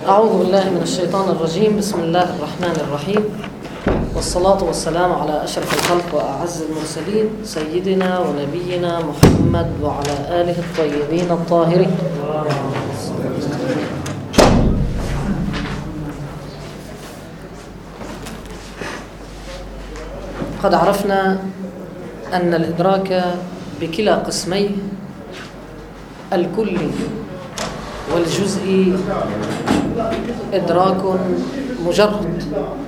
أعوذ بالله من الشيطان الرجيم. بسم الله الرحمن الرحيم، والصلاة والسلام على أشرف الخلق وأعز المرسلين سيدنا ونبينا محمد وعلى آله الطيبين الطاهرين. قد عرفنا أن الإدراك بكلا قسميه، الكلي والجزئي، إدراك مجرد،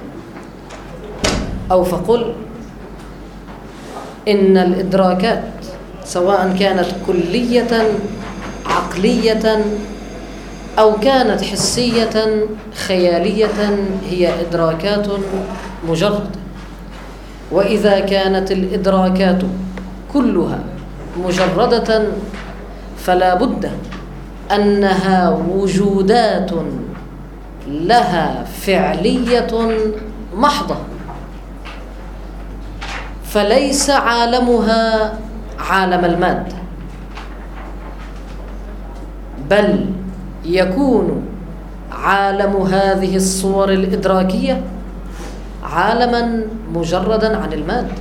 أو فقل إن الإدراكات سواء كانت كلية عقلية أو كانت حسية خيالية هي إدراكات مجردة. وإذا كانت الإدراكات كلها مجردة فلا بد أنها وجودات لها فعلية محضة، فليس عالمها عالم المادة، بل يكون عالم هذه الصور الإدراكية عالما مجردا عن المادة،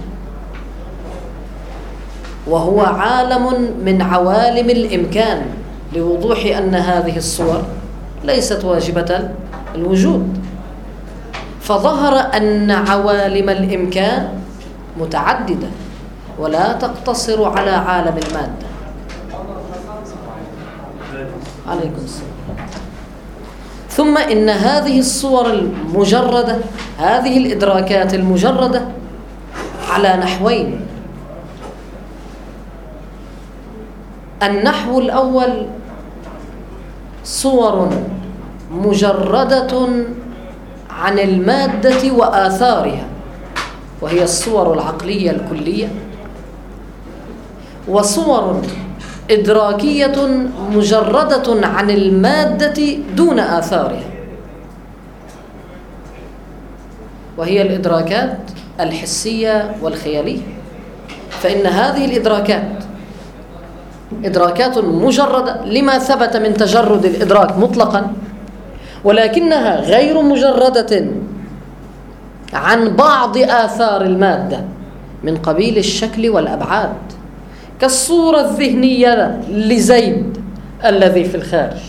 وهو عالم من عوالم الإمكان، لوضوح أن هذه الصور ليست واجبة الوجود. فظهر أن عوالم الإمكان متعددة ولا تقتصر على عالم المادة. عليكم السلام. ثم إن هذه الصور المجردة، هذه الإدراكات المجردة، على نحوين. النحو الأول صور مجردة عن المادة وآثارها، وهي الصور العقلية الكلية، وصور إدراكية مجردة عن المادة دون آثارها، وهي الإدراكات الحسية والخيالية. فإن هذه الإدراكات إدراكات مجردة لما ثبت من تجرد الإدراك مطلقا، ولكنها غير مجردة عن بعض آثار المادة من قبيل الشكل والأبعاد، كالصورة الذهنية لزيد الذي في الخارج،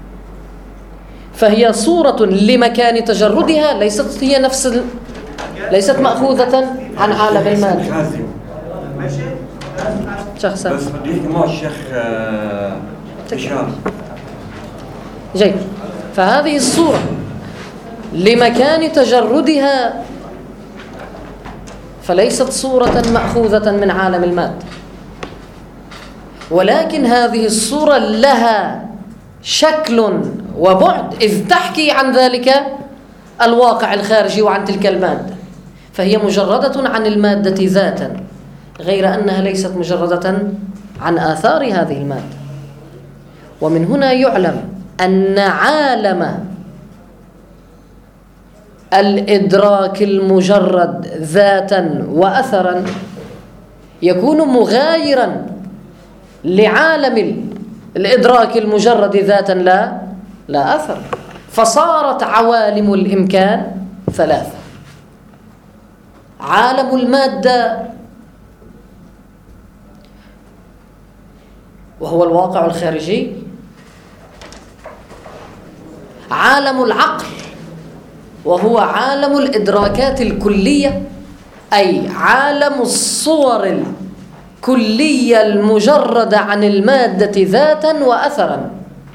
فهي صورة لمكان تجردها، ليست هي ليست مأخوذة عن عالم المادة. شخصا بس بدي ما الشيخ إشارة. جيد. فهذه الصورة لمكان تجردها فليست صورة مأخوذة من عالم المادة، ولكن هذه الصورة لها شكل وبعد، إذ تحكي عن ذلك الواقع الخارجي وعن تلك المادة، فهي مجردة عن المادة ذاتا، غير أنها ليست مجردة عن آثار هذه المادة. ومن هنا يعلم أن عالم الإدراك المجرد ذاتا وأثرا يكون مغايرا لعالم الإدراك المجرد ذاتا لا أثر، فصارت عوالم الإمكان ثلاثة: عالم المادة وهو الواقع الخارجي، عالم العقل وهو عالم الإدراكات الكلية، أي عالم الصور الكلية المجردة عن المادة ذاتا وأثرا،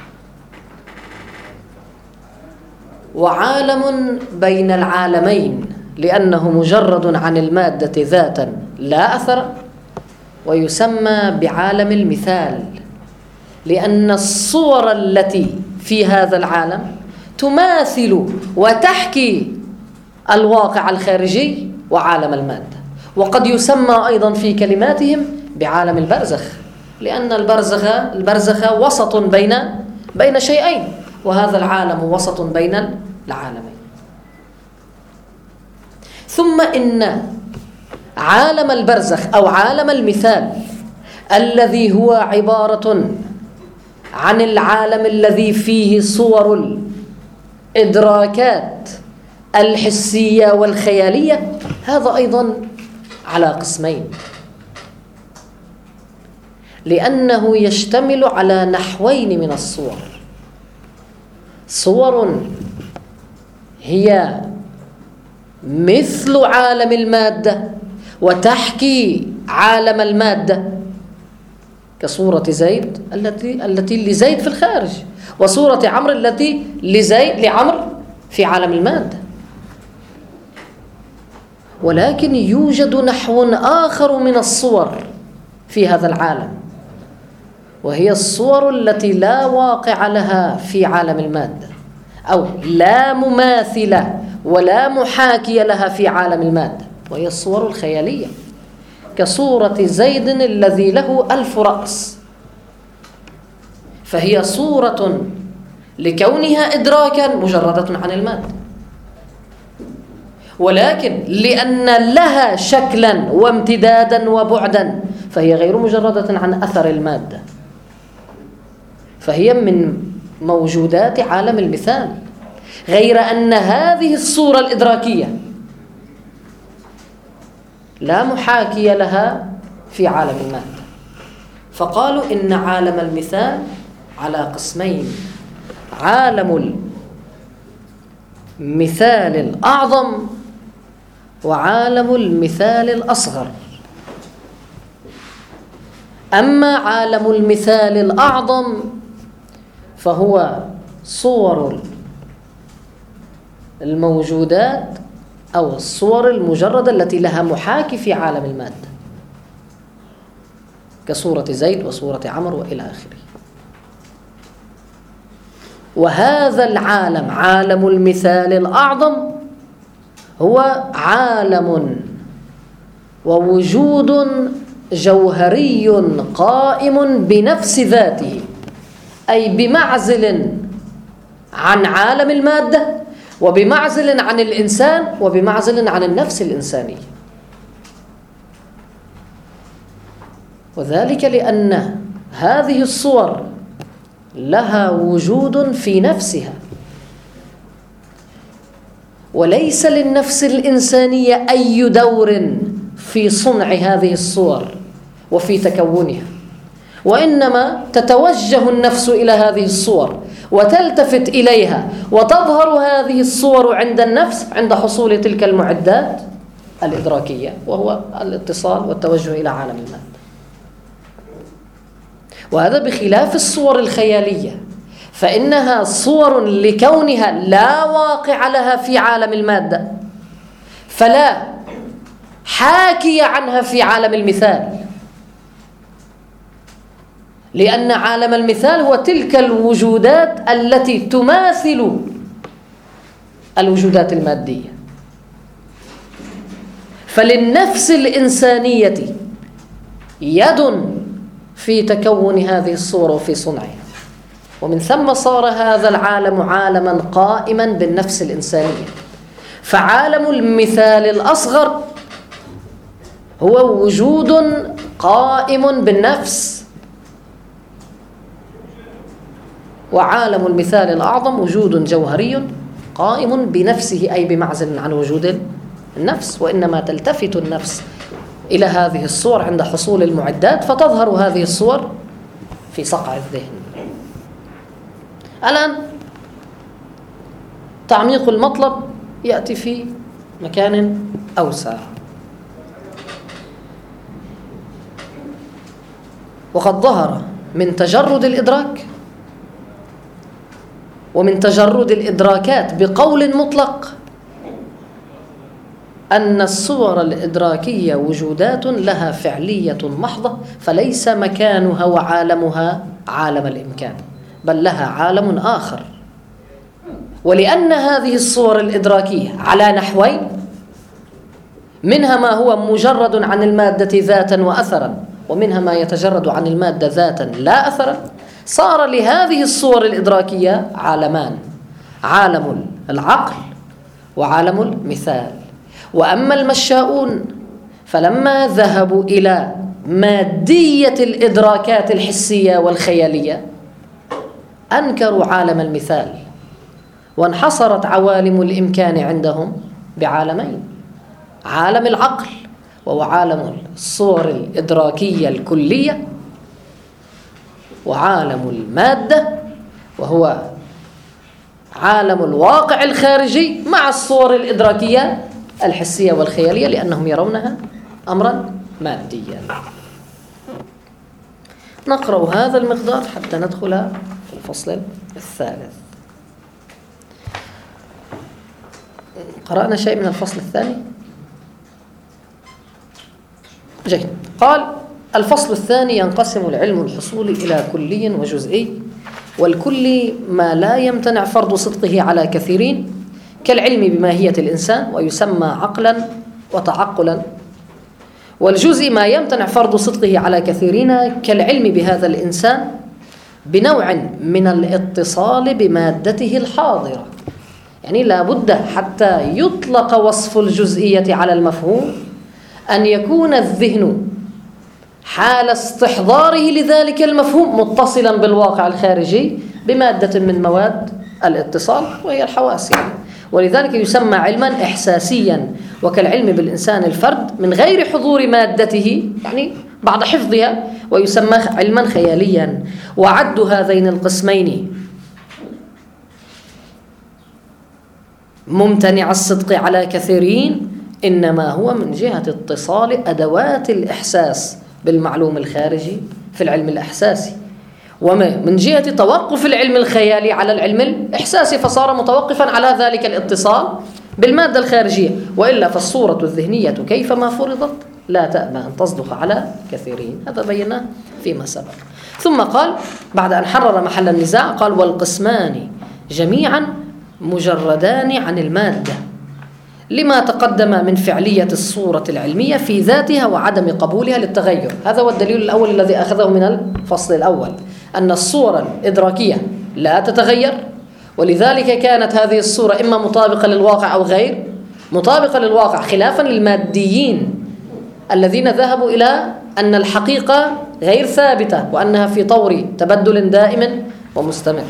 وعالم بين العالمين لأنه مجرد عن المادة ذاتا لا أثر، ويسمى بعالم المثال، لأن الصور التي في هذا العالم تماثل وتحكي الواقع الخارجي وعالم المادة. وقد يسمى أيضا في كلماتهم بعالم البرزخ، لأن البرزخ وسط بين شيئين، وهذا العالم وسط بين العالمين. ثم إن عالم البرزخ أو عالم المثال الذي هو عبارة عن العالم الذي فيه صور الإدراكات الحسية والخيالية هذا أيضا على قسمين، لأنه يشتمل على نحوين من الصور: صور هي مثل عالم المادة وتحكي عالم المادة، كصورة زيد التي لزيد في الخارج، وصورة عمرو التي لعمرو في عالم المادة. ولكن يوجد نحو آخر من الصور في هذا العالم، وهي الصور التي لا واقع لها في عالم المادة، أو لا مماثلة ولا محاكي لها في عالم المادة، وهي الصور الخيالية، كصورة زيد الذي له 1000 رأس، فهي صورة لكونها إدراكا مجردة عن المادة، ولكن لأن لها شكلا وامتدادا وبعدا فهي غير مجردة عن أثر المادة، فهي من موجودات عالم المثال، غير أن هذه الصورة الإدراكية لا محاكي لها في عالم المادة. فقالوا إن عالم المثال على قسمين: عالم المثال الأعظم وعالم المثال الأصغر. أما عالم المثال الأعظم فهو صور الموجودات أو الصور المجردة التي لها محاكي في عالم المادة، كصورة زيد وصورة عمرو وإلى آخره. وهذا العالم، عالم المثال الأعظم، هو عالم ووجود جوهري قائم بنفس ذاته، أي بمعزل عن عالم المادة، وبمعزل عن الإنسان، وبمعزل عن النفس الإنسانية. وذلك لأن هذه الصور لها وجود في نفسها، وليس للنفس الإنسانية أي دور في صنع هذه الصور وفي تكونها، وإنما تتوجه النفس إلى هذه الصور وتلتفت إليها، وتظهر هذه الصور عند النفس عند حصول تلك المعدات الإدراكية، وهو الاتصال والتوجه إلى عالم المادة. وهذا بخلاف الصور الخيالية، فإنها صور لكونها لا واقع لها في عالم المادة، فلا حاكي عنها في عالم المثال، لأن عالم المثال هو تلك الوجودات التي تماثل الوجودات المادية. فللنفس الإنسانية يد في تكون هذه الصورة وفي صنعها، ومن ثم صار هذا العالم عالما قائما بالنفس الإنسانية. فعالم المثال الأصغر هو وجود قائم بالنفس، وعالم المثال الأعظم وجود جوهري قائم بنفسه، أي بمعزل عن وجود النفس، وإنما تلتفت النفس إلى هذه الصور عند حصول المعدات، فتظهر هذه الصور في صقع الذهن. الآن تعميق المطلب يأتي في مكان أوسع. وقد ظهر من تجرد الإدراك ومن تجرد الإدراكات بقول مطلق أن الصور الإدراكية وجودات لها فعلية محضة، فليس مكانها وعالمها عالم الإمكان، بل لها عالم آخر. ولأن هذه الصور الإدراكية على نحوين: منها ما هو مجرد عن المادة ذاتا وأثرا، ومنها ما يتجرد عن المادة ذاتا لا أثرا، صار لهذه الصور الإدراكية عالمان: عالم العقل وعالم المثال. وأما المشاؤون فلما ذهبوا إلى مادية الإدراكات الحسية والخيالية أنكروا عالم المثال، وانحصرت عوالم الإمكان عندهم بعالمين: عالم العقل وهو عالم الصور الإدراكية الكلية، وعالم المادة وهو عالم الواقع الخارجي مع الصور الإدراكية الحسية والخيالية، لأنهم يرونها أمرا ماديا. نقرأ هذا المقدار حتى ندخل في الفصل الثالث. قرأنا شيء من الفصل الثاني؟ جيد. قال: الفصل الثاني: ينقسم العلم الحصولي إلى كلي وجزئي. والكلي ما لا يمتنع فرض صدقه على كثيرين كالعلم بماهية الإنسان ويسمى عقلا وتعقلا. والجزء ما يمتنع فرض صدقه على كثيرين كالعلم بهذا الإنسان بنوع من الاتصال بمادته الحاضرة. يعني لا بد حتى يطلق وصف الجزئية على المفهوم أن يكون الذهن حال استحضاره لذلك المفهوم متصلا بالواقع الخارجي بمادة من مواد الاتصال وهي الحواس يعني. ولذلك يسمى علما إحساسيا، وكالعلم بالإنسان الفرد من غير حضور مادته يعني بعد حفظها، ويسمى علما خياليا. وعد هذين القسمين ممتنع الصدق على كثيرين إنما هو من جهة اتصال أدوات الإحساس بالمعلوم الخارجي في العلم الإحساسي، ومن جهة توقف العلم الخيالي على العلم الإحساسي، فصار متوقفا على ذلك الاتصال بالمادة الخارجية. وإلا فالصورة الذهنية كيفما فرضت لا تأبى أن تصدق على كثيرين. هذا بيناه فيما سبق. ثم قال بعد أن حرر محل النزاع قال: والقسمان جميعا مجردان عن المادة لما تقدم من فعلية الصورة العلمية في ذاتها وعدم قبولها للتغير. هذا هو الدليل الأول الذي أخذه من الفصل الأول، أن الصورة الإدراكية لا تتغير، ولذلك كانت هذه الصورة إما مطابقة للواقع أو غير مطابقة للواقع، خلافا للماديين الذين ذهبوا إلى أن الحقيقة غير ثابتة وأنها في طور تبدل دائم ومستمر.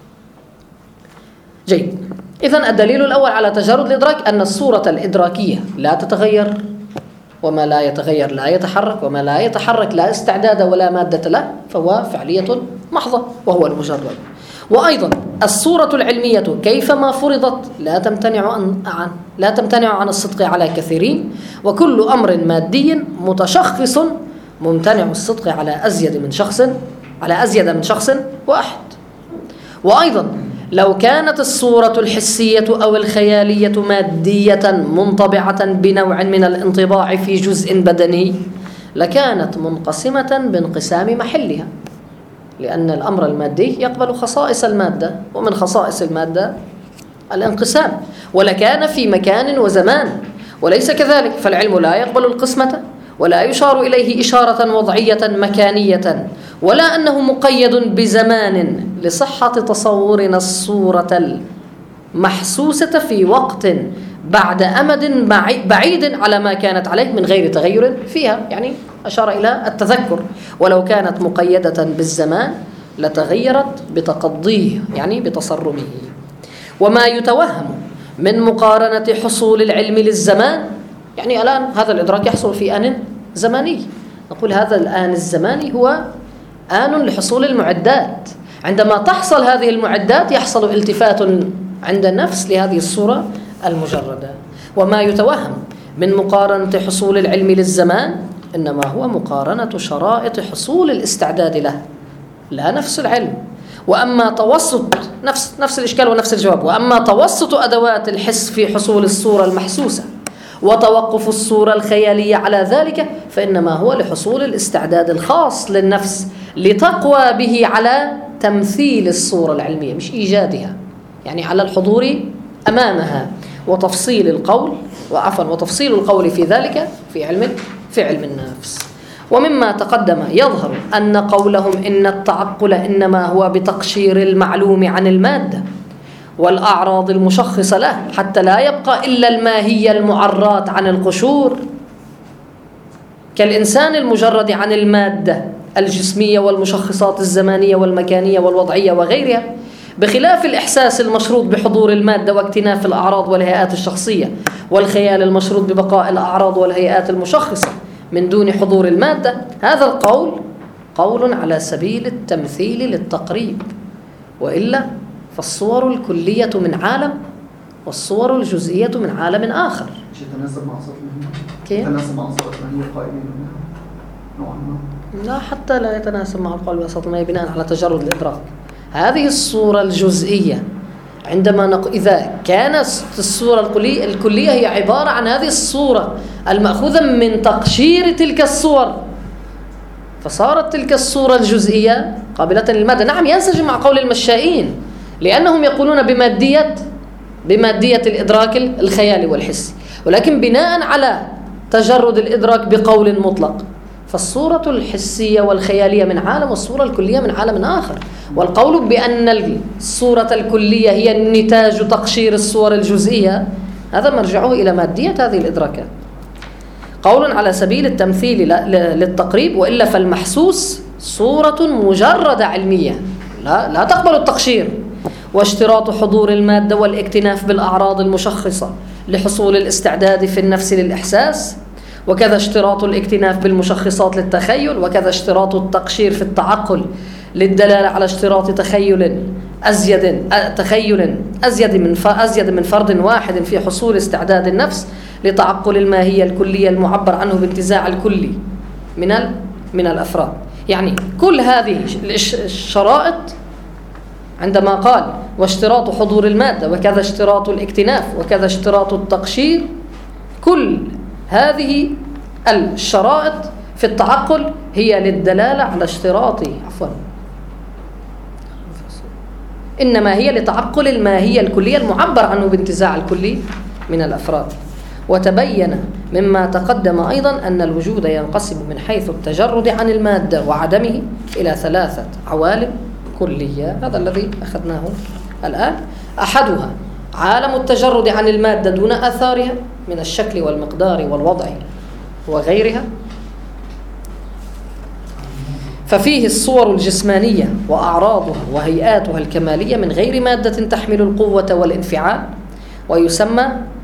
جيد. إذن الدليل الأول على تجرد الإدراك أن الصورة الإدراكية لا تتغير، وما لا يتغير لا يتحرك، وما لا يتحرك لا استعداد ولا مادة له، فهو فعلية محضة وهو المجرد. وأيضا الصورة العلمية كيفما فرضت لا تمتنع عن الصدق على كثيرين، وكل أمر مادي متشخص ممتنع الصدق على أزيد من شخص واحد. وأيضا لو كانت الصورة الحسية أو الخيالية مادية منطبعة بنوع من الانطباع في جزء بدني لكانت منقسمة بانقسام محلها، لأن الأمر المادي يقبل خصائص المادة، ومن خصائص المادة الانقسام، ولكان في مكان وزمان، وليس كذلك. فالعلم لا يقبل القسمة ولا يشار إليه إشارة وضعية مكانية، ولا أنه مقيد بزمان لصحة تصورنا الصورة المحسوسة في وقت بعد أمد بعيد على ما كانت عليه من غير تغير فيها. يعني أشار إلى التذكر، ولو كانت مقيدة بالزمان لتغيرت بتقضيه يعني بتصرمه. وما يتوهم من مقارنة حصول العلم للزمان، يعني الآن هذا الإدراك يحصل في آن زمني، نقول هذا الآن الزماني هو آن لحصول المعدات. عندما تحصل هذه المعدات يحصل التفات عند النفس لهذه الصورة المجردة. وما يتوهم من مقارنة حصول العلم للزمان إنما هو مقارنة شرائط حصول الاستعداد له لا نفس العلم. وأما توسط نفس الإشكال ونفس الجواب. وأما توسط أدوات الحس في حصول الصورة المحسوسة وتوقف الصورة الخيالية على ذلك فإنما هو لحصول الاستعداد الخاص للنفس لتقوى به على تمثيل الصورة العلمية، مش إيجادها، يعني على الحضور أمامها وتفصيل القول في ذلك في علم النفس. ومما تقدم يظهر أن قولهم إن التعقل إنما هو بتقشير المعلوم عن المادة والأعراض المشخصة له حتى لا يبقى إلا الماهية المعرات عن القشور، كالإنسان المجرد عن المادة الجسمية والمشخصات الزمانية والمكانية والوضعية وغيرها، بخلاف الإحساس المشروط بحضور المادة واكتناف الأعراض والهيئات الشخصية، والخيال المشروط ببقاء الأعراض والهيئات المشخصة من دون حضور المادة. هذا القول قول على سبيل التمثيل للتقريب، وإلا فالصور الكلية من عالم والصور الجزئية من عالم آخر. مش يتناسب مع صفة المهمة؟ كيف؟ يتناسب مع صفة المهمة القائمين منها نوعا ما؟ لا، حتى لا يتناسب مع القول بصفة المهمة بناء على تجرد الإدراك. هذه الصورة الجزئية عندما إذا كانت الصورة الكلية هي عبارة عن هذه الصورة المأخوذة من تقشير تلك الصور، فصارت تلك الصورة الجزئية قابلة للمادة. نعم، ينسجم مع قول المشائين، لأنهم يقولون بمادية الإدراك الخيالي والحسي، ولكن بناء على تجرد الإدراك بقول مطلق، فالصورة الحسية والخيالية من عالم والصورة الكلية من عالم آخر. والقول بأن الصورة الكلية هي نتاج تقشير الصور الجزئية هذا مرجعه إلى مادية هذه الإدراكات. قول على سبيل التمثيل للتقريب، وإلا فالمحسوس صورة مجردة علمية لا تقبل التقشير، واشتراط حضور المادة والاكتناف بالأعراض المشخصة لحصول الاستعداد في النفس للإحساس، وكذا اشتراط الاكتناف بالمشخصات للتخيل، وكذا اشتراط التقشير في التعقل للدلالة على اشتراط تخيل أزيد من فرد واحد في حصول استعداد النفس لتعقل الماهية الكلية المعبر عنه بانتزاع الكلي من الأفراد. يعني كل هذه الشرائط عندما قال واشتراط حضور المادة وكذا اشتراط الاكتناف وكذا اشتراط التقشير، كل هذه الشرائط في التعقل هي للدلالة على اشتراط إنما هي لتعقل الماهية الكلية المعبر عنه بانتزاع الكلي من الأفراد. وتبين مما تقدم أيضا أن الوجود ينقسم من حيث التجرد عن المادة وعدمه إلى 3 عوالم كلية، هذا الذي أخذناه الآن. أحدها عالم التجرد عن المادة دون آثارها من الشكل والمقدار والوضع وغيرها، ففيه الصور الجسمانية وأعراضها وهيئاتها الكمالية من غير مادة تحمل القوة والانفعال، ويسمى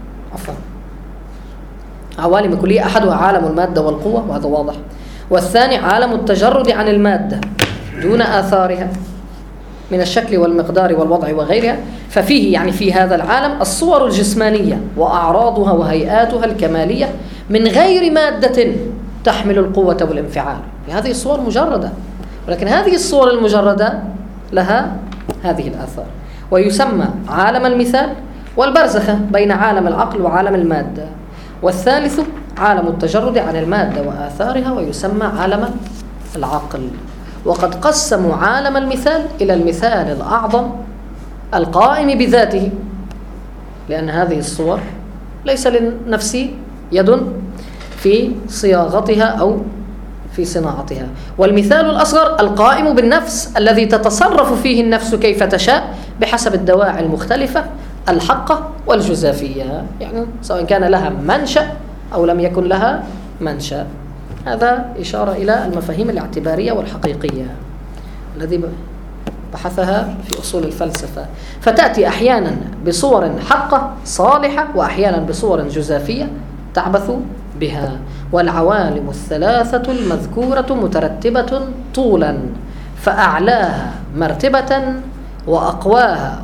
عوالم كلية. أحدها عالم المادة والقوة وهذا واضح، والثاني عالم التجرد عن المادة دون آثارها من الشكل والمقدار والوضع وغيرها، ففيه يعني في هذا العالم الصور الجسمانية وأعراضها وهيئاتها الكمالية من غير مادة تحمل القوة والانفعال. هذه الصور مجردة، ولكن هذه الصور المجردة لها هذه الآثار، ويسمى عالم المثال والبرزخة بين عالم العقل وعالم المادة. والثالث عالم التجرد عن المادة وآثارها ويسمى عالم العقل. وقد قسموا عالم المثال إلى المثال الأعظم القائم بذاته، لأن هذه الصور ليس للنفس يد في صياغتها أو في صناعتها، والمثال الأصغر القائم بالنفس الذي تتصرف فيه النفس كيف تشاء بحسب الدواعي المختلفة الحقة والجزافية، يعني سواء كان لها منشأ أو لم يكن لها منشأ. هذا إشارة إلى المفاهيم الاعتبارية والحقيقية الذي بحثها في أصول الفلسفة، فتأتي أحيانا بصور حقة صالحة وأحيانا بصور جزافية تعبث بها. والعوالم الثلاثة المذكورة مترتبة طولا، فأعلاها مرتبة وأقواها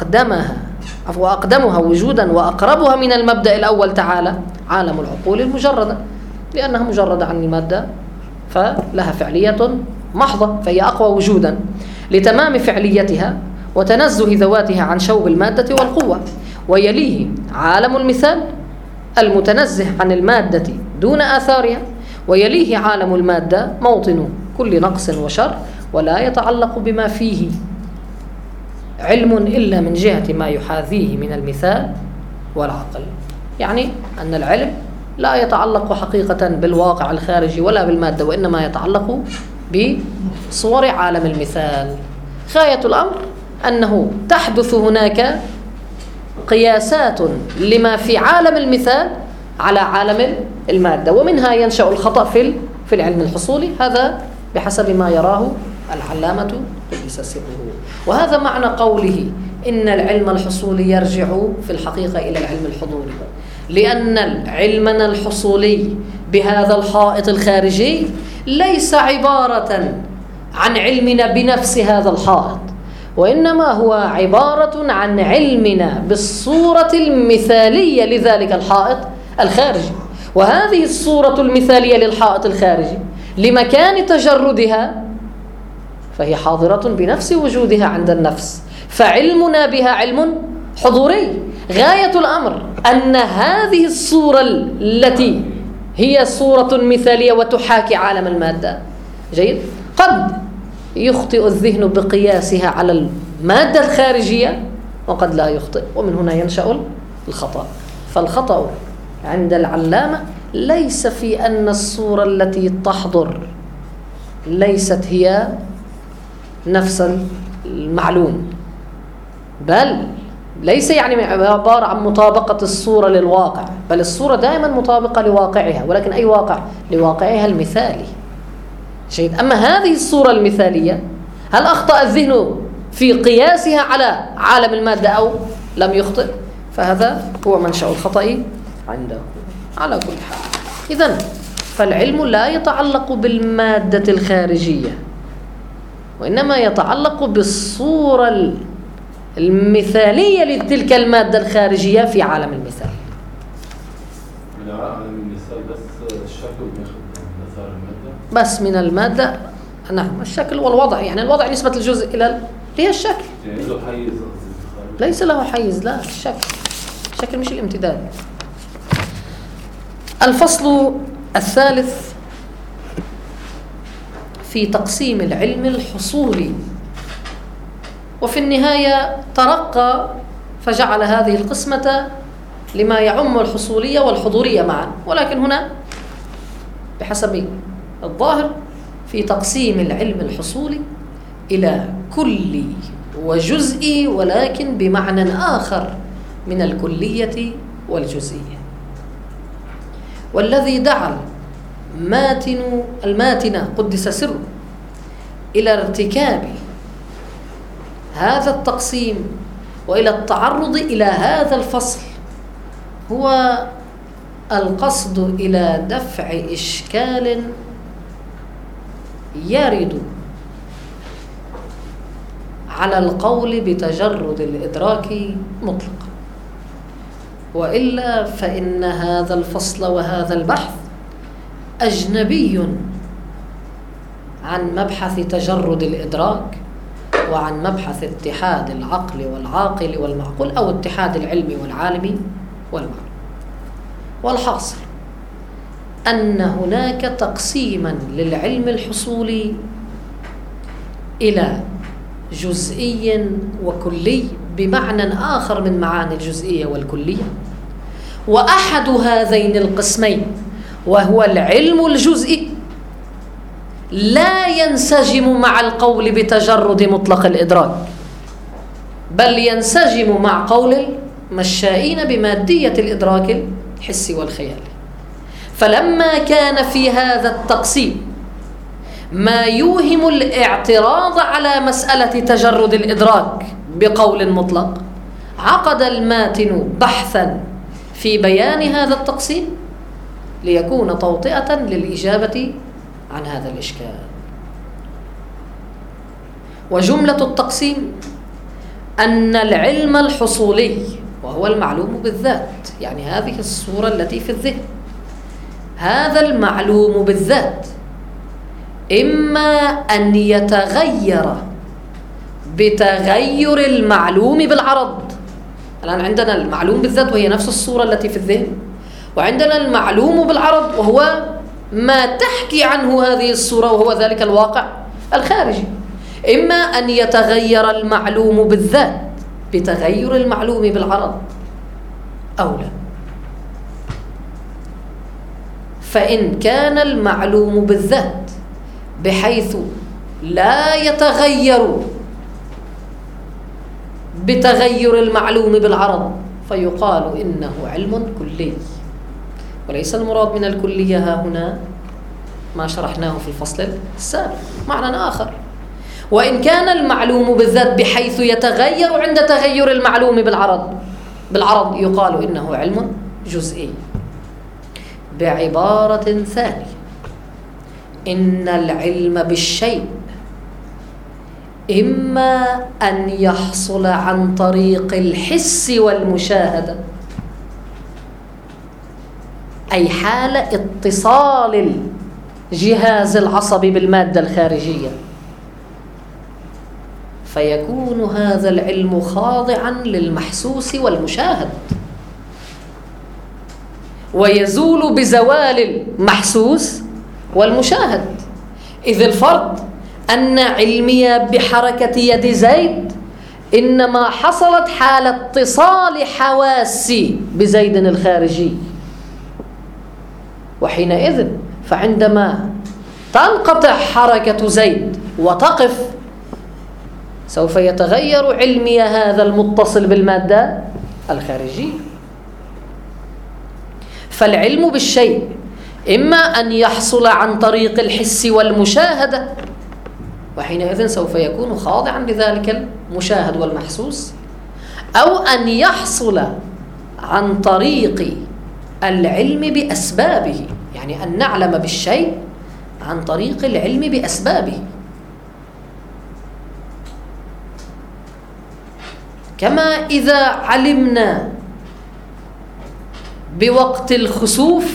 وأقدمها وجودا وأقربها من المبدأ الأول تعالى عالم العقول المجردة، لأنها مجردة عن المادة فلها فعلية محضة، فهي أقوى وجودا لتمام فعليتها وتنزه ذواتها عن شوب المادة والقوة. ويليه عالم المثال المتنزه عن المادة دون آثارها، ويليه عالم المادة موطن كل نقص وشر ولا يتعلق بما فيه علم إلا من جهة ما يحاذيه من المثال والعقل. يعني أن العلم لا يتعلق حقيقة بالواقع الخارجي ولا بالمادة، وإنما يتعلق بصور عالم المثال. غاية الأمر أنه تحدث هناك قياسات لما في عالم المثال على عالم المادة، ومنها ينشأ الخطأ في العلم الحصولي، هذا بحسب ما يراه العلامة قدس سره. وهذا معنى قوله إن العلم الحصولي يرجع في الحقيقة إلى العلم الحضوري، لأن علمنا الحصولي بهذا الحائط الخارجي ليس عبارة عن علمنا بنفس هذا الحائط، وإنما هو عبارة عن علمنا بالصورة المثالية لذلك الحائط الخارجي. وهذه الصورة المثالية للحائط الخارجي لمكان تجردها فهي حاضرة بنفس وجودها عند النفس، فعلمنا بها علم حضوري. غاية الأمر أن هذه الصورة التي هي صورة مثالية وتحاكي عالم المادة، جيد، قد يخطئ الذهن بقياسها على المادة الخارجية وقد لا يخطئ، ومن هنا ينشأ الخطأ. فالخطأ عند العلامة ليس في أن الصورة التي تحضر ليست هي نفس المعلوم، بل ليس يعني عبارة عن مطابقة الصورة للواقع، بل الصورة دائما مطابقة لواقعها، ولكن أي واقع؟ لواقعها المثالي. جيد. أما هذه الصورة المثالية هل أخطأ الذهن في قياسها على عالم المادة أو لم يخطئ؟ فهذا هو منشأ الخطأ عنده. على كل حال، إذن فالعلم لا يتعلق بالمادة الخارجية، وإنما يتعلق بالصورة المثالية لتلك المادة الخارجية في عالم المثال. من عالم المثال بس الشكل بياخد مسار المادة، بس من المادة، نعم، الشكل والوضع، يعني الوضع نسبة الجزء إلى هي الشكل، يعني له حيز ليس له حيز، لا، الشكل مش الامتداد. الفصل الثالث في تقسيم العلم الحصولي، وفي النهاية ترقى فجعل هذه القسمة لما يعم الحصولية والحضورية معا، ولكن هنا بحسب الظاهر في تقسيم العلم الحصولي إلى كلي وجزئي، ولكن بمعنى آخر من الكلية والجزئية. والذي دعا الماتن قدس سره إلى ارتكاب هذا التقسيم وإلى التعرض إلى هذا الفصل هو القصد إلى دفع إشكال يرد على القول بتجرد الإدراك مطلقا، وإلا فإن هذا الفصل وهذا البحث أجنبي عن مبحث تجرد الإدراك وعن مبحث اتحاد العقل والعاقل والمعقول، أو اتحاد العلم والعالم والمعلوم. والحاصل أن هناك تقسيما للعلم الحصولي إلى جزئي وكلي بمعنى آخر من معاني الجزئية والكلية، وأحد هذين القسمين وهو العلم الجزئي لا ينسجم مع القول بتجرد مطلق الإدراك، بل ينسجم مع قول المشائين بمادية الإدراك الحسي والخيالي. فلما كان في هذا التقسيم ما يوهم الاعتراض على مسألة تجرد الإدراك بقول مطلق، عقد الماتن بحثا في بيان هذا التقسيم ليكون توطئة للإجابة عن هذا الإشكال. وجملة التقسيم أن العلم الحصولي وهو المعلوم بالذات، يعني هذه الصورة التي في الذهن، هذا المعلوم بالذات إما أن يتغير بتغير المعلوم بالعرض. الآن عندنا المعلوم بالذات وهي نفس الصورة التي في الذهن، وعندنا المعلوم بالعرض وهو ما تحكي عنه هذه الصورة وهو ذلك الواقع الخارجي. إما أن يتغير المعلوم بالذات بتغير المعلوم بالعرض أو لا. فإن كان المعلوم بالذات بحيث لا يتغير بتغير المعلوم بالعرض فيقال إنه علم كلي، وليس المراد من الكلية ها هنا ما شرحناه في الفصل السابق، معنى آخر وإن كان المعلوم بالذات بحيث يتغير عند تغير المعلوم بالعرض يقال إنه علم جزئي. بعبارة ثانية، إن العلم بالشيء إما أن يحصل عن طريق الحس والمشاهدة، أي حال اتصال الجهاز العصبي بالمادة الخارجية، فيكون هذا العلم خاضعا للمحسوس والمشاهد، ويزول بزوال المحسوس والمشاهد. إذ الفرض أن علمي بحركة يد زيد إنما حصلت حال اتصال حواسي بزيد الخارجي، وحينئذ فعندما تنقطع حركة زيد وتقف سوف يتغير علمي هذا المتصل بالمادة الخارجية. فالعلم بالشيء إما أن يحصل عن طريق الحس والمشاهدة، وحينئذ سوف يكون خاضعا لذلك المشاهد والمحسوس، أو أن يحصل عن طريق العلم بأسبابه، يعني أن نعلم بالشيء عن طريق العلم بأسبابه، كما إذا علمنا بوقت الخسوف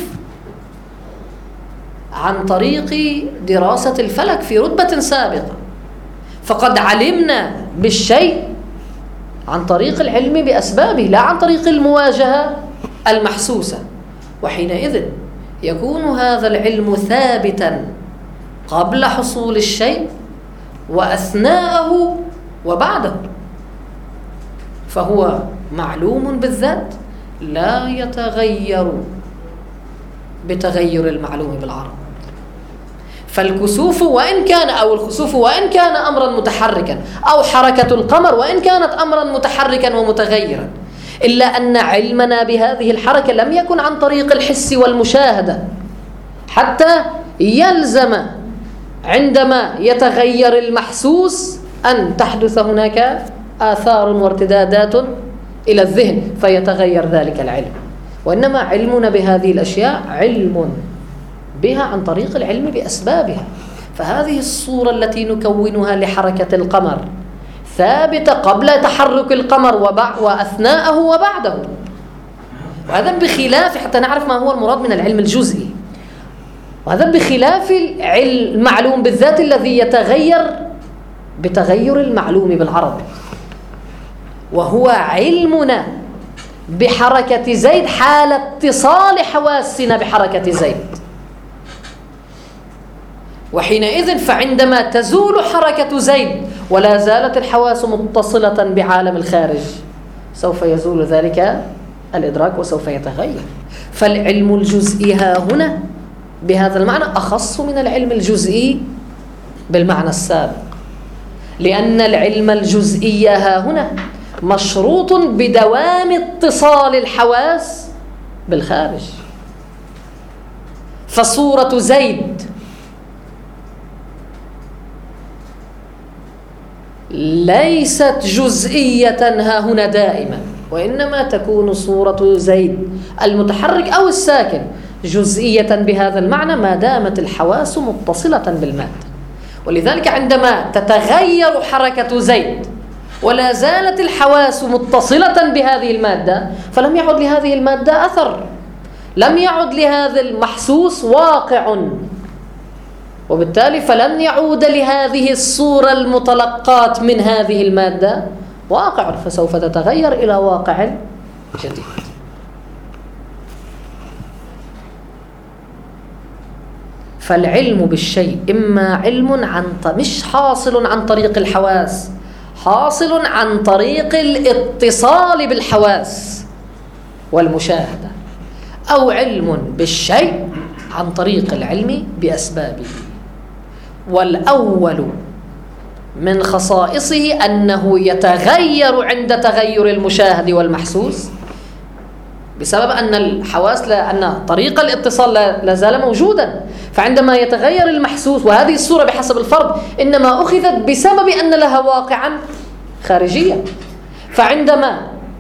عن طريق دراسة الفلك في رتبة سابقة، فقد علمنا بالشيء عن طريق العلم بأسبابه لا عن طريق المواجهة المحسوسة، وحينئذ يكون هذا العلم ثابتا قبل حصول الشيء وأثناءه وبعده، فهو معلوم بالذات لا يتغير بتغير المعلوم بالعرض. فالكسوف وإن كان الخسوف وإن كان أمرا متحركا، أو حركة القمر وإن كانت أمرا متحركا ومتغيرا، إلا أن علمنا بهذه الحركة لم يكن عن طريق الحس والمشاهدة، حتى يلزم عندما يتغير المحسوس أن تحدث هناك آثار وارتدادات إلى الذهن فيتغير ذلك العلم. وإنما علمنا بهذه الأشياء علم بها عن طريق العلم بأسبابها. فهذه الصورة التي نكونها لحركة القمر ثابتة قبل تحرك القمر وأثناءه وبعده، وهذا بخلاف، حتى نعرف ما هو المراد من العلم الجزئي، وهذا بخلاف المعلوم بالذات الذي يتغير بتغير المعلوم بالعرض، وهو علمنا بحركة زيد حال اتصال حواسنا بحركة زيد. وحينئذ فعندما تزول حركة زيد ولا زالت الحواس متصلة بعالم الخارج سوف يزول ذلك الإدراك وسوف يتغير. فالعلم الجزئي ها هنا بهذا المعنى أخص من العلم الجزئي بالمعنى السابق، لأن العلم الجزئي ها هنا مشروط بدوام اتصال الحواس بالخارج. فصورة زيد ليست جزئية ها هنا دائما، وإنما تكون صورة زيد المتحرك أو الساكن جزئية بهذا المعنى ما دامت الحواس متصلة بالمادة. ولذلك عندما تتغير حركة زيد ولا زالت الحواس متصلة بهذه المادة فلم يعد لهذه المادة أثر، لم يعد لهذا المحسوس واقع، وبالتالي فلن يعود لهذه الصورة المتلقاة من هذه المادة واقع، فسوف تتغير إلى واقع جديد. فالعلم بالشيء إما علم مش حاصل عن طريق الحواس، حاصل عن طريق الاتصال بالحواس والمشاهدة، أو علم بالشيء عن طريق العلم بأسبابه. والأول من خصائصه أنه يتغير عند تغير المشاهد والمحسوس، بسبب أن الحواس أن طريق الاتصال لا زال موجودا. فعندما يتغير المحسوس، وهذه الصورة بحسب الفرض إنما أخذت بسبب أن لها واقعا خارجيا، فعندما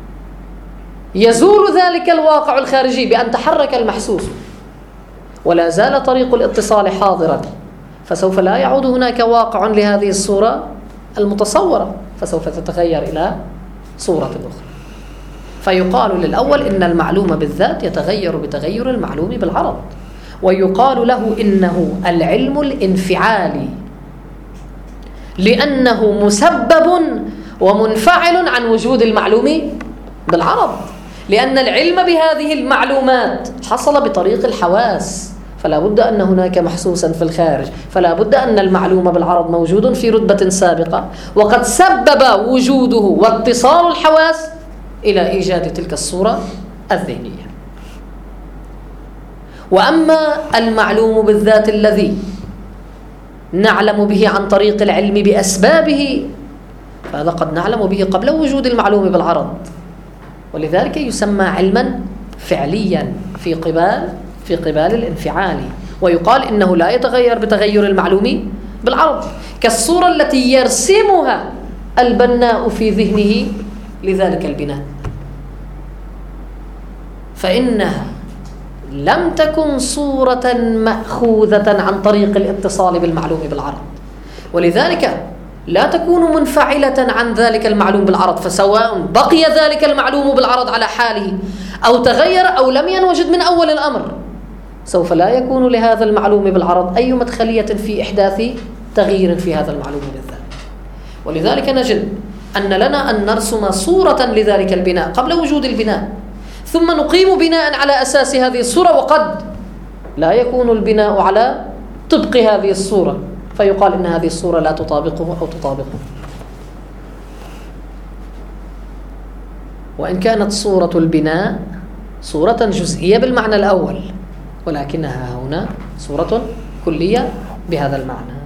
يزول ذلك الواقع الخارجي بأن تحرك المحسوس ولا زال طريق الاتصال حاضرا، فسوف لا يعود هناك واقع لهذه الصورة المتصورة، فسوف تتغير إلى صورة أخرى. فيقال للأول إن المعلوم بالذات يتغير بتغير المعلوم بالعرض، ويقال له إنه العلم الانفعالي، لأنه مسبب ومنفعل عن وجود المعلوم بالعرض، لأن العلم بهذه المعلومات حصل بطريق الحواس، فلا بد أن هناك محسوسا في الخارج، فلا بد أن المعلوم بالعرض موجود في رتبة سابقة، وقد سبب وجوده واتصال الحواس إلى إيجاد تلك الصورة الذهنية. وأما المعلوم بالذات الذي نعلم به عن طريق العلم بأسبابه، فهذا قد نعلم به قبل وجود المعلوم بالعرض، ولذلك يسمى علما فعليا في قبال الانفعال، ويقال إنه لا يتغير بتغير المعلوم بالعرض، كالصورة التي يرسمها البناء في ذهنه لذلك البناء، فإنها لم تكن صورة مأخوذة عن طريق الاتصال بالمعلوم بالعرض، ولذلك لا تكون منفعلة عن ذلك المعلوم بالعرض، فسواء بقي ذلك المعلوم بالعرض على حاله أو تغير أو لم ينوجد من أول الأمر، سوف لا يكون لهذا المعلوم بالعرض أي مدخلية في إحداث تغيير في هذا المعلوم بالذات. ولذلك نجد أن لنا أن نرسم صورة لذلك البناء قبل وجود البناء، ثم نقيم بناء على أساس هذه الصورة، وقد لا يكون البناء على طبق هذه الصورة، فيقال إن هذه الصورة لا تطابقه أو تطابقه. وإن كانت صورة البناء صورة جزئية بالمعنى الأول، ولكنها هنا صورة كلية بهذا المعنى.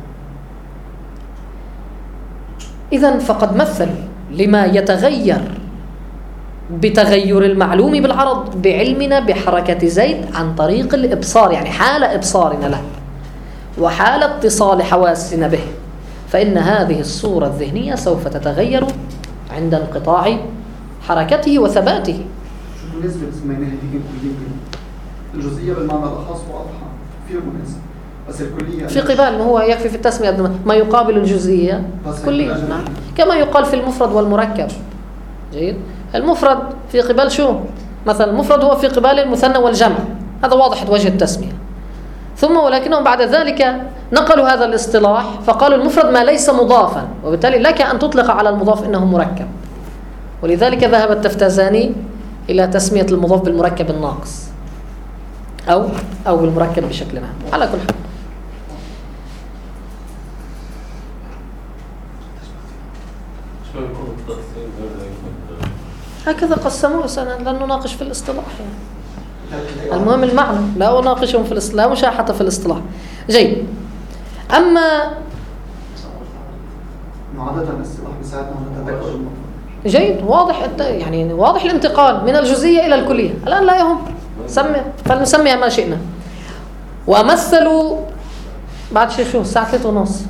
إذن فقد مثل لما يتغير بتغير المعلوم بالعرض بعلمنا بحركة زيد عن طريق الإبصار، يعني حال إبصارنا له وحال اتصال حواسنا به، فإن هذه الصورة الذهنية سوف تتغير عند انقطاع حركته وثباته. شو بالنسبة لسميناها هي الجزئية بالمعنى الأخص واضحة في المناسبة، بس الكلية في قبال ما هو يكفي في التسمية ما يقابل الجزئية كلية، نعم، كما يقال في المفرد والمركب. جيد. المفرد في قبال شو؟ مثلا المفرد هو في قبال المثنى والجمع، هذا واضح وجه التسمية. ثم ولكنهم بعد ذلك نقلوا هذا الاصطلاح فقالوا المفرد ما ليس مضافا، وبالتالي لك أن تطلق على المضاف إنه مركب، ولذلك ذهب التفتازاني إلى تسمية المضاف بالمركب الناقص أو بالمركب بشكل عام. على كل حال هكذا قسموه، لن نناقش في الاصطلاح يعني. المهم المعنى، لا أناقشهم في الاصطلاح، لا مشاحة في الاصطلاح. جيد. أما عادة الاصطلاح بيساعدنا نتذكر المفهوم. جيد، واضح يعني واضح الانتقال من الجزئية إلى الكلية. الآن لا يهم، فلنسميها ما شئنا. ومثلوا بعد شو الساعة 3:30.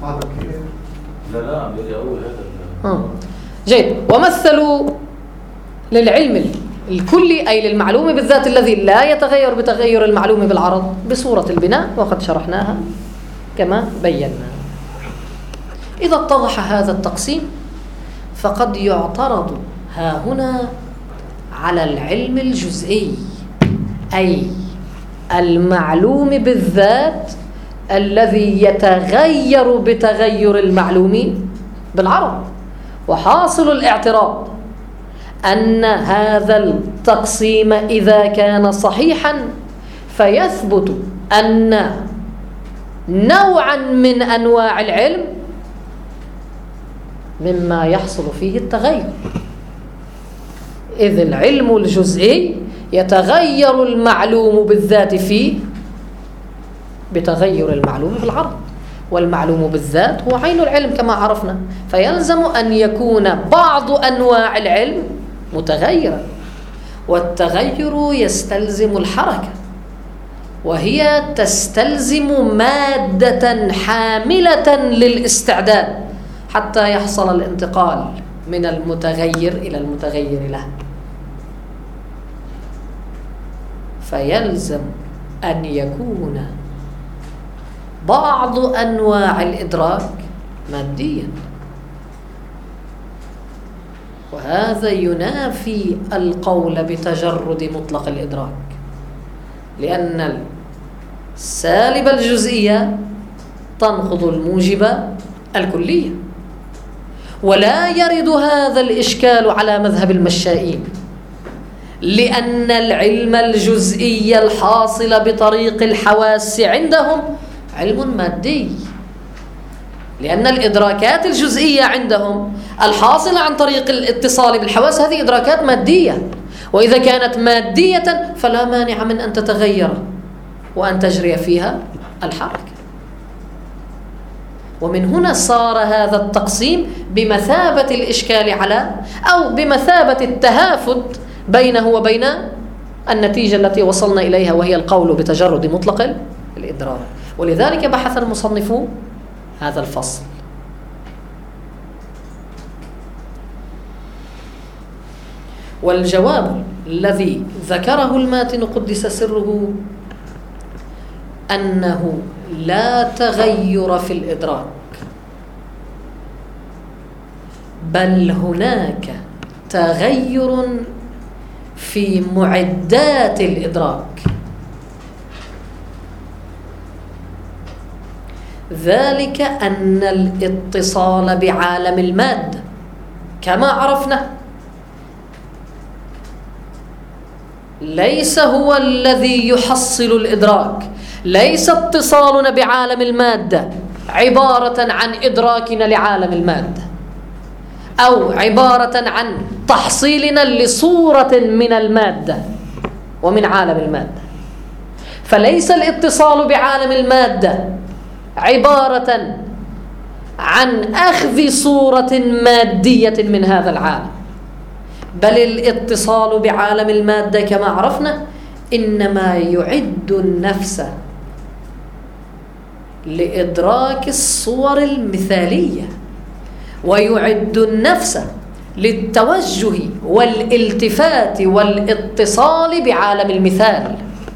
لا بدي أقول هذا. جيد. ومثلوا للعلم الكلي أي للمعلوم بالذات الذي لا يتغير بتغير المعلوم بالعرض بصورة البناء، وقد شرحناها كما بينا. إذا اتضح هذا التقسيم فقد يعترض ها هنا على العلم الجزئي، أي المعلوم بالذات الذي يتغير بتغير المعلوم بالعرض. وحاصل الاعتراض أن هذا التقسيم إذا كان صحيحا فيثبت أن نوعا من أنواع العلم مما يحصل فيه التغير، إذ العلم الجزئي يتغير المعلوم بالذات فيه بتغير المعلوم بالعرض، والمعلوم بالذات هو عين العلم كما عرفنا، فيلزم أن يكون بعض أنواع العلم متغيرا، والتغير يستلزم الحركة، وهي تستلزم مادة حاملة للاستعداد حتى يحصل الانتقال من المتغير إلى المتغير له. فيلزم أن يكون بعض أنواع الإدراك ماديا، وهذا ينافي القول بتجرد مطلق الإدراك، لأن السالب الجزئية تنقض الموجب الكلية. ولا يرد هذا الإشكال على مذهب المشائين، لأن العلم الجزئي الحاصل بطريق الحواس عندهم علم مادي، لأن الإدراكات الجزئية عندهم الحاصلة عن طريق الاتصال بالحواس هذه إدراكات مادية، وإذا كانت مادية فلا مانع من أن تتغير وأن تجري فيها الحركة. ومن هنا صار هذا التقسيم بمثابة الإشكال على أو بمثابة التهافت بينه وبين النتيجة التي وصلنا إليها، وهي القول بتجرد مطلق الإدراك. ولذلك بحث المصنف هذا الفصل. والجواب الذي ذكره الماتن قدس سره أنه لا تغير في الإدراك، بل هناك تغير في معدات الإدراك. ذلك أن الاتصال بعالم المادة كما عرفنا ليس هو الذي يحصل الإدراك. ليس اتصالنا بعالم المادة عبارة عن إدراكنا لعالم المادة، أو عبارة عن تحصيلنا لصورة من المادة ومن عالم المادة. فليس الاتصال بعالم المادة عبارة عن أخذ صورة مادية من هذا العالم، بل الاتصال بعالم المادة كما عرفنا إنما يعد النفس لإدراك الصور المثالية، ويعد النفس للتوجه والالتفات والاتصال بعالم المثال.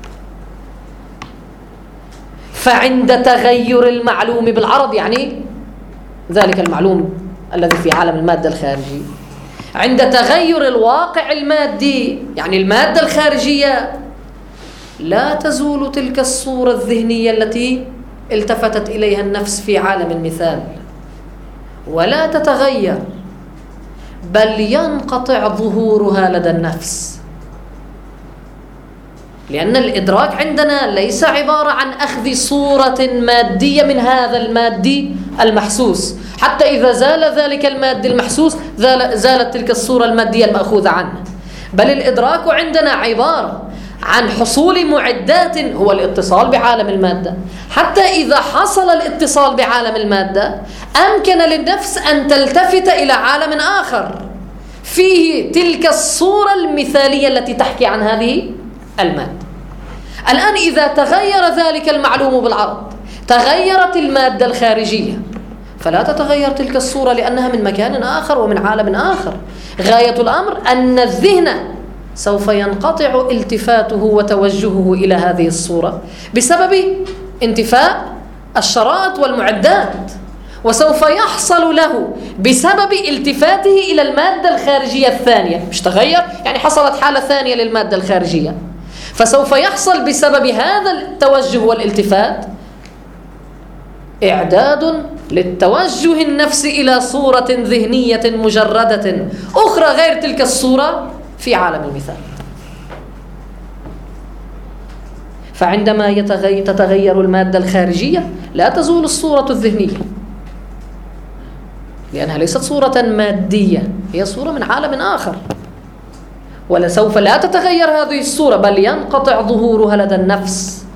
فعند تغير المعلوم بالعرض، يعني ذلك المعلوم الذي في عالم المادة الخارجي، عند تغير الواقع المادي يعني المادة الخارجية، لا تزول تلك الصورة الذهنية التي التفتت إليها النفس في عالم المثال، ولا تتغير، بل ينقطع ظهورها لدى النفس. لأن الإدراك عندنا ليس عبارة عن أخذ صورة مادية من هذا المادي المحسوس، حتى إذا زال ذلك المادي المحسوس زالت تلك الصورة المادية المأخوذة عنه، بل الإدراك عندنا عبارة عن حصول معدات هو الاتصال بعالم المادة. حتى إذا حصل الاتصال بعالم المادة أمكن للنفس أن تلتفت إلى عالم آخر فيه تلك الصورة المثالية التي تحكي عن هذه المادة. الآن إذا تغير ذلك المعلوم بالعرض، تغيرت المادة الخارجية، فلا تتغير تلك الصورة لأنها من مكان آخر ومن عالم آخر. غاية الأمر أن الذهن سوف ينقطع التفاته وتوجهه إلى هذه الصورة بسبب انتفاء الشرائط والمعدات، وسوف يحصل له بسبب التفاته إلى المادة الخارجية الثانية. مش تغير يعني حصلت حالة ثانية للمادة الخارجية، فسوف يحصل بسبب هذا التوجه والالتفات إعداد للتوجه النفسي إلى صورة ذهنية مجردة أخرى غير تلك الصورة في عالم المثال. فعندما تتغير المادة الخارجية لا تزول الصورة الذهنية، لأنها ليست صورة مادية، هي صورة من عالم آخر، ولسوف لا تتغير هذه الصورة بل ينقطع ظهورها لدى النفس،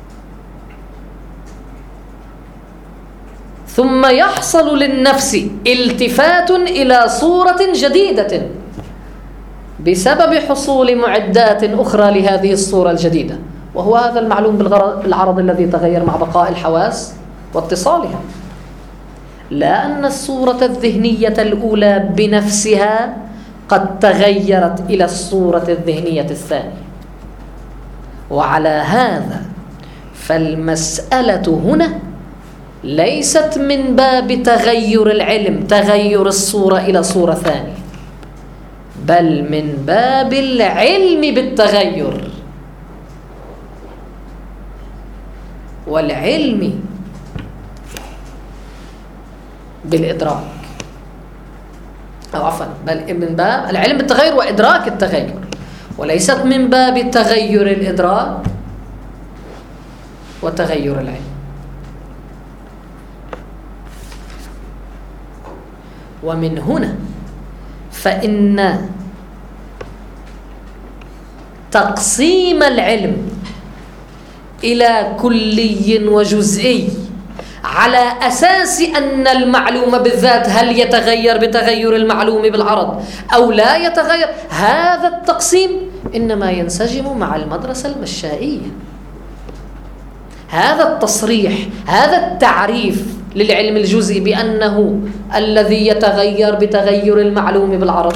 ثم يحصل للنفس التفات إلى صورة جديدة بسبب حصول معدات أخرى لهذه الصورة الجديدة، وهو هذا المعلوم بالعرض الذي تغير مع بقاء الحواس واتصالها، لا أن الصورة الذهنية الأولى بنفسها قد تغيرت إلى الصورة الذهنية الثانية. وعلى هذا فالمسألة هنا ليست من باب تغير العلم، تغير الصورة إلى صورة ثانية، بل من باب العلم بالتغير والعلم بالإدراك، أو عفوا بل من باب العلم بالتغير وإدراك التغير، وليست من باب تغير الإدراك وتغير العلم. ومن هنا فإن تقسيم العلم إلى كلي وجزئي على أساس أن المعلوم بالذات هل يتغير بتغير المعلوم بالعرض أو لا يتغير، هذا التقسيم إنما ينسجم مع المدرسة المشائية. هذا التصريح، هذا التعريف للعلم الجزئي بأنه الذي يتغير بتغير المعلوم بالعرض،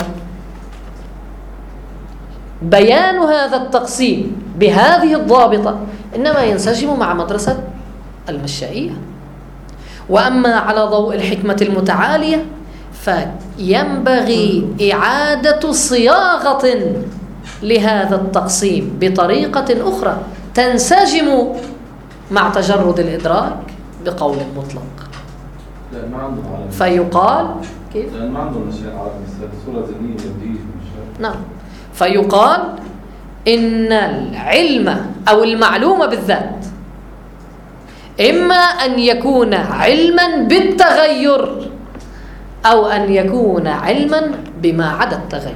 بيان هذا التقسيم بهذه الضابطة إنما ينسجم مع مدرسة المشائية. وأما على ضوء الحكمة المتعالية فينبغي إعادة صياغة لهذا التقسيم بطريقة أخرى تنسجم مع تجرد الإدراك بقول مطلق. فيقال كيف؟ لأن ما عندهم أشياء عربية، صورة ذهنية بديهية. نعم، فيقال إن العلم أو المعلوم بالذات إما أن يكون علما بالتغير أو أن يكون علما بما عدا التغير.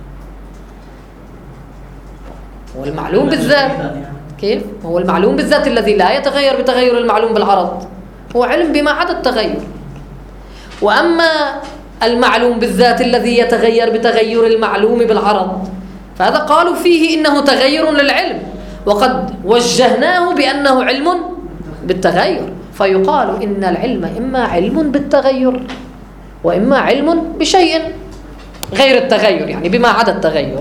والمعلوم بالذات كيف؟ هو المعلوم بالذات الذي لا يتغير بتغير المعلوم بالعرض هو علم بما عدا التغير. وأما المعلوم بالذات الذي يتغير بتغير المعلوم بالعرض فهذا قالوا فيه إنه تغير للعلم، وقد وجهناه بأنه علم بالتغير. فيقال إن العلم إما علم بالتغير وإما علم بشيء غير التغير، يعني بما عدا التغير.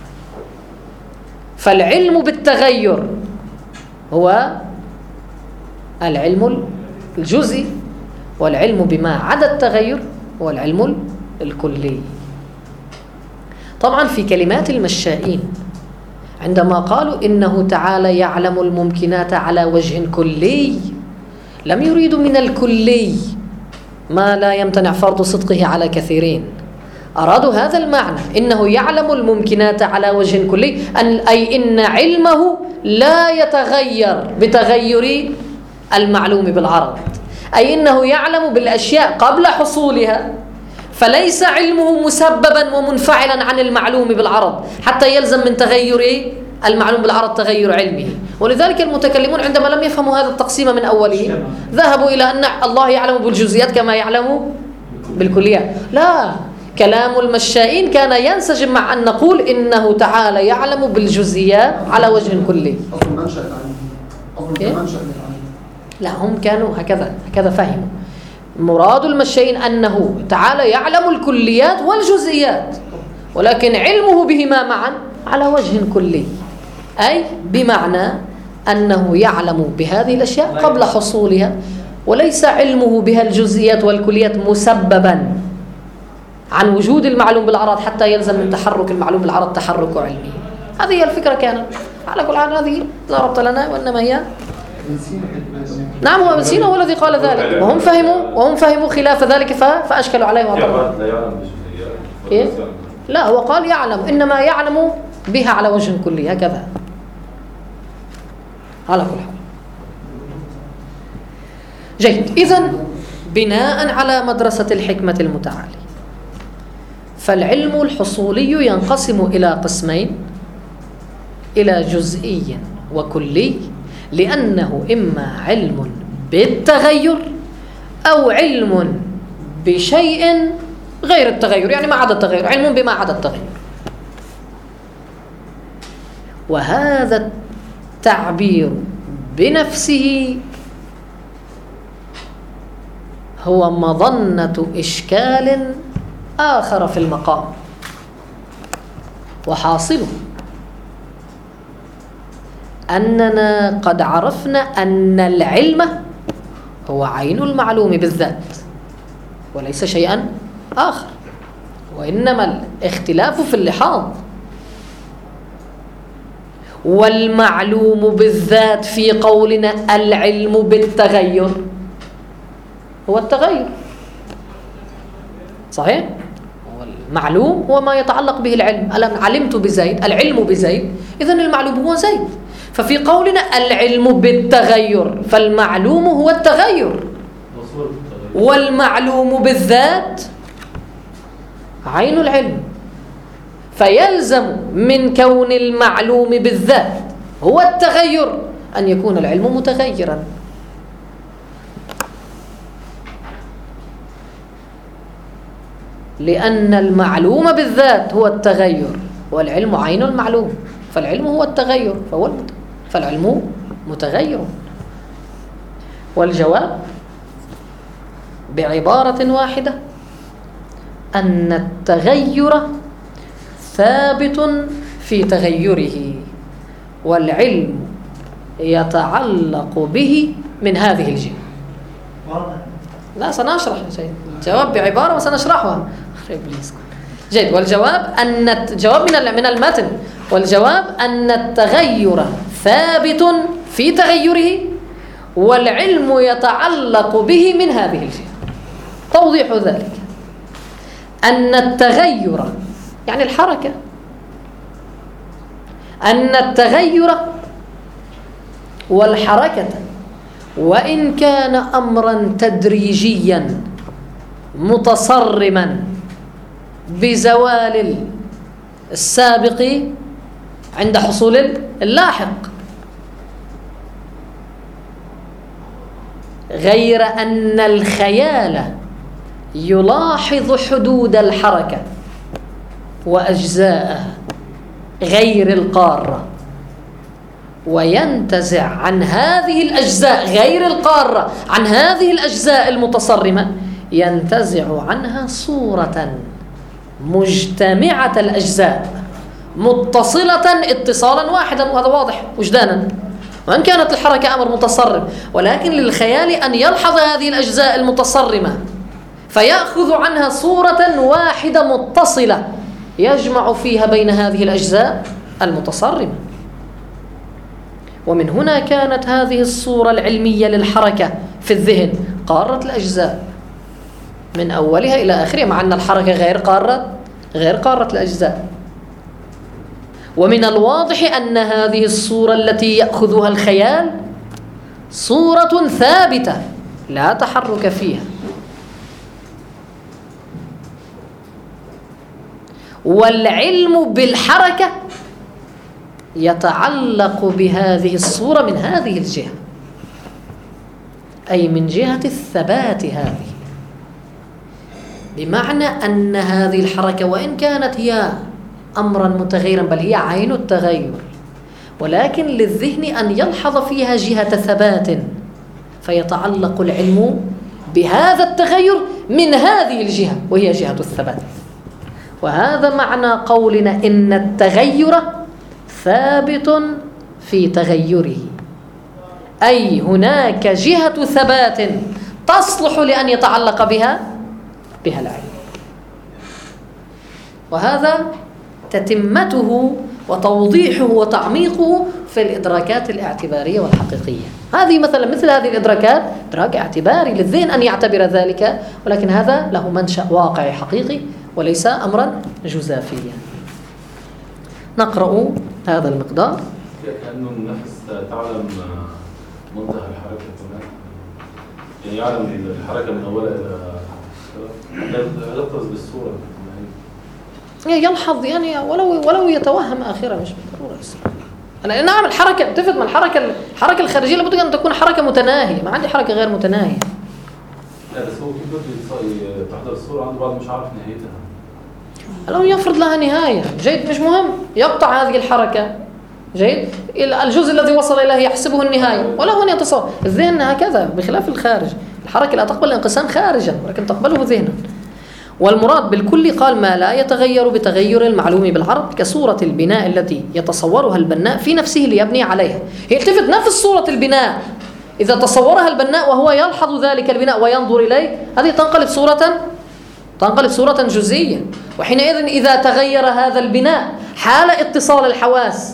فالعلم بالتغير هو العلم الجزئي، والعلم بما عدا التغير هو العلم الكلي. طبعا في كلمات المشائين عندما قالوا إنه تعالى يعلم الممكنات على وجه كلي لم يريدوا من الكلي ما لا يمتنع فرض صدقه على كثيرين، أرادوا هذا المعنى، إنه يعلم الممكنات على وجه كلي، أي إن علمه لا يتغير بتغير المعلوم بالعرض، أي إنه يعلم بالأشياء قبل حصولها، فليس علمه مسببا ومنفعلا عن المعلوم بالعرض حتى يلزم من تغير المعلوم بالعرض تغير علمه. ولذلك المتكلمون عندما لم يفهموا هذا التقسيم من أوله ذهبوا إلى أن الله يعلم بالجزئيات كما يعلم بالكليات. لا، كلام المشائين كان ينسجم مع أن نقول إنه تعالى يعلم بالجزئيات على وجه كلي. لا، هم كانوا هكذا فهموا. مراد المشائين أنه تعالى يعلم الكليات والجزئيات، ولكن علمه بهما معا على وجه كلي، أي بمعنى أنه يعلم بهذه الأشياء قبل حصولها، وليس علمه بها الجزئيات والكليات مسببا عن وجود المعلوم بالعرض حتى يلزم من تحرك المعلوم بالعرض تحرك علمه. هذه هي الفكرة كانت. على كل حال هذه لا ربط لنا، وإنما هي نعم، هو ابن سينا هو الذي قال ذلك، وهم فهموا خلاف ذلك فأشكلوا عليه وأعترضوا. إيه؟ لا، هو قال يعلم، إنما يعلم بها على وجه كلي، هكذا. على كل حال جيد. إذن بناء على مدرسة الحكمة المتعالية فالعلم الحصولي ينقسم إلى قسمين، إلى جزئي وكلي، لأنه إما علم بالتغير أو علم بشيء غير التغير، يعني ما عدا التغير، علم بما عدا التغير. وهذا التعبير بنفسه هو مظنة إشكال آخر في المقام، وحاصله أننا قد عرفنا أن العلم هو عين المعلوم بالذات وليس شيئا آخر، وإنما الاختلاف في اللحاظ. والمعلوم بالذات في قولنا العلم بالتغير هو التغير، صحيح؟ المعلوم هو ما يتعلق به العلم. ألم علمت بزيد، العلم بزيد، إذن المعلوم هو زيد. ففي قولنا العلم بالتغير فالمعلوم هو التغير، والمعلوم بالذات عين العلم. فيلزم من كون المعلوم بالذات هو التغير أن يكون العلم متغيرا. لأن المعلوم بالذات هو التغير والعلم عين المعلوم، فالعلم هو التغير فالعلم متغير. والجواب بعبارة واحدة أن التغير ثابت في تغيره، والعلم يتعلق به من هذه الجهة. لا سنشرح الجواب بعبارة وسنشرحها. جيد. والجواب أن الجواب من المتن، والجواب أن التغير ثابت في تغيره والعلم يتعلق به من هذه الجهة. توضيح ذلك أن التغير يعني الحركة، أن التغير والحركة وإن كان أمرا تدريجيا متصرما بزوال السابق عند حصول اللاحق، غير أن الخيال يلاحظ حدود الحركة وأجزاءها غير القارة وينتزع عن هذه الأجزاء غير القارة، عن هذه الأجزاء المتصرمة ينتزع عنها صورة مجتمعة الأجزاء متصلة اتصالا واحدا، وهذا واضح وجدانا. وإن كانت الحركة أمر متصرم، ولكن للخيال أن يلحظ هذه الأجزاء المتصرمة فيأخذ عنها صورة واحدة متصلة يجمع فيها بين هذه الأجزاء المتصرمة. ومن هنا كانت هذه الصورة العلمية للحركة في الذهن قارة الأجزاء من أولها إلى آخرها، مع أن الحركة غير قارة الأجزاء. ومن الواضح أن هذه الصورة التي يأخذها الخيال صورة ثابتة لا تحرك فيها، والعلم بالحركة يتعلق بهذه الصورة من هذه الجهة، أي من جهة الثبات هذه، بمعنى أن هذه الحركة وإن كانت هي أمرا متغيرا بل هي عين التغير، ولكن للذهن أن يلحظ فيها جهة ثبات، فيتعلق العلم بهذا التغير من هذه الجهة وهي جهة الثبات. وهذا معنى قولنا إن التغير ثابت في تغيره، أي هناك جهة ثبات تصلح لأن يتعلق بها العلم. وهذا تتمته وتوضيحه وتعميقه في الإدراكات الاعتبارية والحقيقية. هذه مثل هذه الإدراكات إدراك اعتباري للذهن أن يعتبر ذلك، ولكن هذا له منشأ واقعي حقيقي وليس أمرا جزافيا. نقرأ هذا المقدار. كأنه النفس تعلم منتهى الحركة هناك، يعني يعلم الحركة من أولها إلى لا يلفظ بالصورة، يلحظ يعني ولو يتوهم آخرها، مش بالضرورة. نعم الحركة اتفق مع الحركة الخارجية لابد أن تكون حركة متناهية، ما عندي حركة غير متناهية. لا بس هو كيف بده تحضر الصورة عنده بعض مش عارف نهايتها، لو يفرض لها نهاية جيد مش مهم، يقطع هذه الحركة جيد. الجزء الذي وصل إليه يحسبه النهاية وله أن يتصور. الذهن هكذا بخلاف الخارج، الحركة لا تقبل الانقسام خارجا ولكن تقبله ذهنا. والمراد بالكل قال ما لا يتغير بتغير المعلوم بالعرض كصورة البناء التي يتصورها البناء في نفسه ليبني عليها. يلتفت نفس صورة البناء إذا تصورها البناء وهو يلحظ ذلك البناء وينظر إليه، هذه تنقلب صورة جزئية. وحينئذ إذا تغير هذا البناء حال اتصال الحواس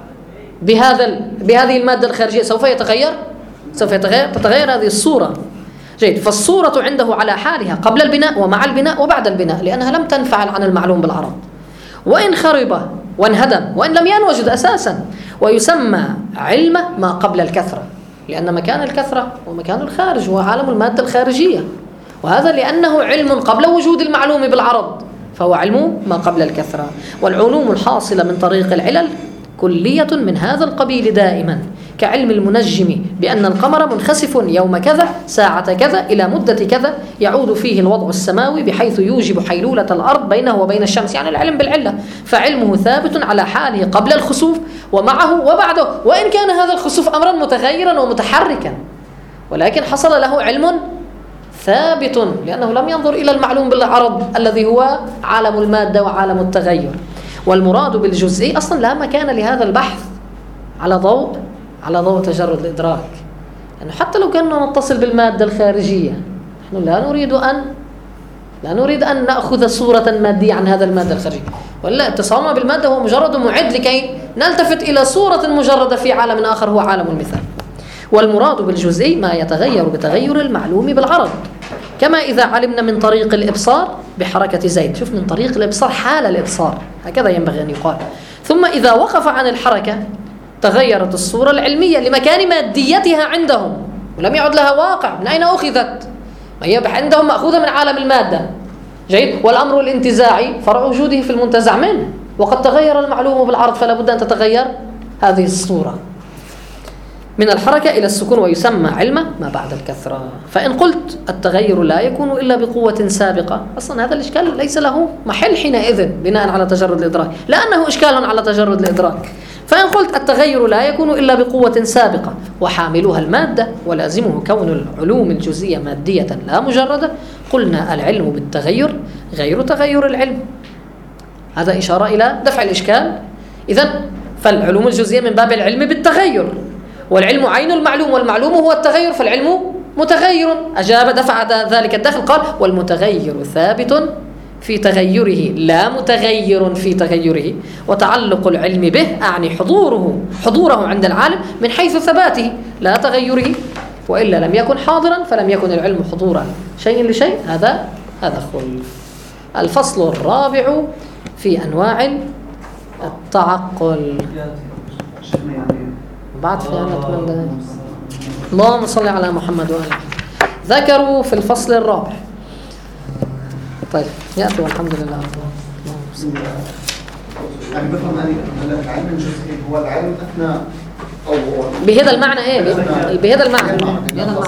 بهذه المادة الخارجية سوف تتغير هذه الصورة. جيد. فالصورة عنده على حالها قبل البناء ومع البناء وبعد البناء، لأنها لم تنفعل عن المعلوم بالعرض، وإن خرب وانهدم وإن لم ينوجد أساسا. ويسمى علم ما قبل الكثرة، لأن مكان الكثرة ومكان الخارج هو عالم المادة الخارجية، وهذا لأنه علم قبل وجود المعلوم بالعرض، فهو علم ما قبل الكثرة. والعلوم الحاصلة من طريق العلل كلية من هذا القبيل دائما، كعلم المنجم بأن القمر منخسف يوم كذا ساعة كذا إلى مدة كذا يعود فيه الوضع السماوي بحيث يوجب حيلولة الأرض بينه وبين الشمس، يعني العلم بالعلة. فعلمه ثابت على حاله قبل الخسوف ومعه وبعده، وإن كان هذا الخسوف أمرا متغيرا ومتحركا، ولكن حصل له علم ثابت لأنه لم ينظر إلى المعلوم بالعرض الذي هو عالم المادة وعالم التغير. والمراد بالجزئي أصلا لا مكان لهذا البحث على ضوء تجرد الإدراك، يعني حتى لو كنا نتصل بالمادة الخارجية نحن لا نريد أن نأخذ صورة مادية عن هذا المادة الخارجية، ولا اتصالنا بالمادة هو مجرد معد لكي نلتفت إلى صورة مجردة في عالم آخر هو عالم المثال. والمراد بالجزئي ما يتغير بتغير المعلوم بالعرض، كما إذا علمنا من طريق الإبصار بحركة زيد. شوف، من طريق الإبصار حال الإبصار، هكذا ينبغي أن يقال. ثم إذا وقف عن الحركة تغيرت الصورة العلمية لمكان ماديتها عندهم ولم يعد لها واقع. من أين أخذت؟ ما هي عندهم مأخوذة من عالم المادة. جيد. والأمر الانتزاعي فرع وجوده في المنتزع منه، وقد تغير المعلوم بالعرض فلا بد أن تتغير هذه الصورة من الحركة إلى السكون، ويسمى علم ما بعد الكثرة. فإن قلت التغير لا يكون إلا بقوة سابقة، أصلا هذا الإشكال ليس له محل حينئذ بناء على تجرد الإدراك، لأنه إشكال على تجرد الإدراك. فإن قلت التغير لا يكون إلا بقوة سابقة وحاملها المادة ولازمه كون العلوم الجزئية مادية لا مجردة، قلنا العلم بالتغير غير تغير العلم. هذا إشارة إلى دفع الإشكال. إذن فالعلوم الجزئية من باب العلم بالتغير، والعلم عين المعلوم والمعلوم هو التغير، فالعلم متغير. أجاب دفع ذلك الداخل قال والمتغير ثابت في تغيره لا متغير في تغيره، وتعلق العلم به أعني حضوره عند العالم من حيث ثباته لا تغيره، وإلا لم يكن حاضرا فلم يكن العلم حضورا شيء لشيء. هذا خلف. الفصل الرابع في أنواع التعقل. بعد في اللهم صل على محمد وآله. ذكروا في الفصل الرابع. طيب يأتي والحمد لله. يعني بفهم أن العلم الجزئي هو العلم أثناء أو بهذا المعنى إيه؟ بهذا المعنى